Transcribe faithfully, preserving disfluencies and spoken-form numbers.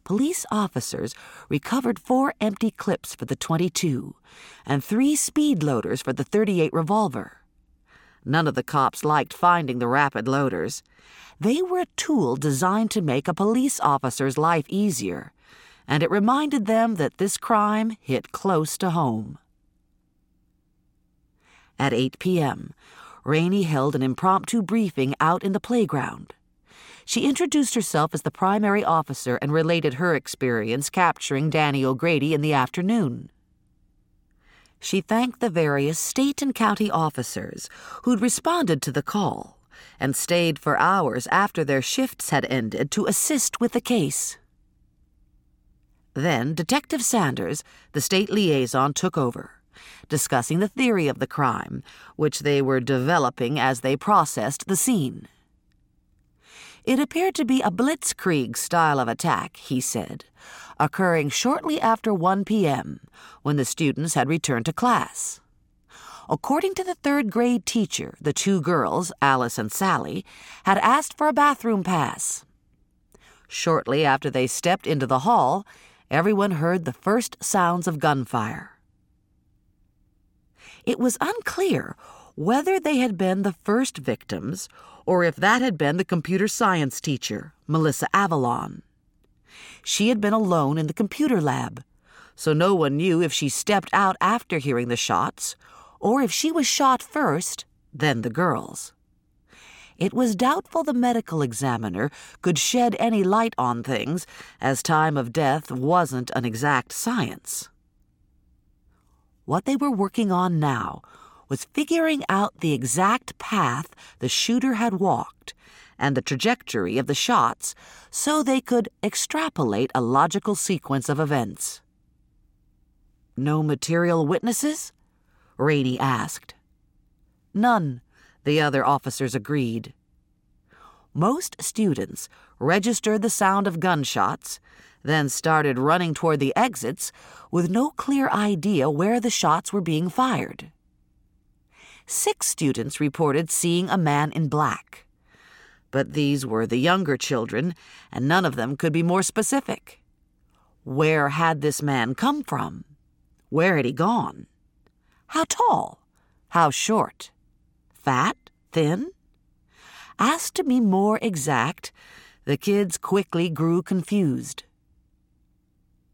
police officers recovered four empty clips for the twenty-two and three speed loaders for the thirty-eight revolver. None of the cops liked finding the rapid loaders. They were a tool designed to make a police officer's life easier, and it reminded them that this crime hit close to home. At eight p.m., Rainey held an impromptu briefing out in the playground. She introduced herself as the primary officer and related her experience capturing Danny O'Grady in the afternoon. She thanked the various state and county officers who'd responded to the call and stayed for hours after their shifts had ended to assist with the case. Then Detective Sanders, the state liaison, took over, discussing the theory of the crime, which they were developing as they processed the scene. It appeared to be a blitzkrieg style of attack, he said, occurring shortly after one p.m., when the students had returned to class. According to the third-grade teacher, the two girls, Alice and Sally, had asked for a bathroom pass. Shortly after they stepped into the hall, everyone heard the first sounds of gunfire. It was unclear whether they had been the first victims or if that had been the computer science teacher, Melissa Avalon. She had been alone in the computer lab, so no one knew if she stepped out after hearing the shots or if she was shot first, then the girls. It was doubtful the medical examiner could shed any light on things, as time of death wasn't an exact science. What they were working on now was figuring out the exact path the shooter had walked and the trajectory of the shots so they could extrapolate a logical sequence of events. "No material witnesses?" Rainey asked. "None," the other officers agreed. Most students registered the sound of gunshots, then started running toward the exits with no clear idea where the shots were being fired. Six students reported seeing a man in black, but these were the younger children, and none of them could be more specific. Where had this man come from? Where had he gone? How tall? How short? Fat? Thin? Asked to be more exact, the kids quickly grew confused.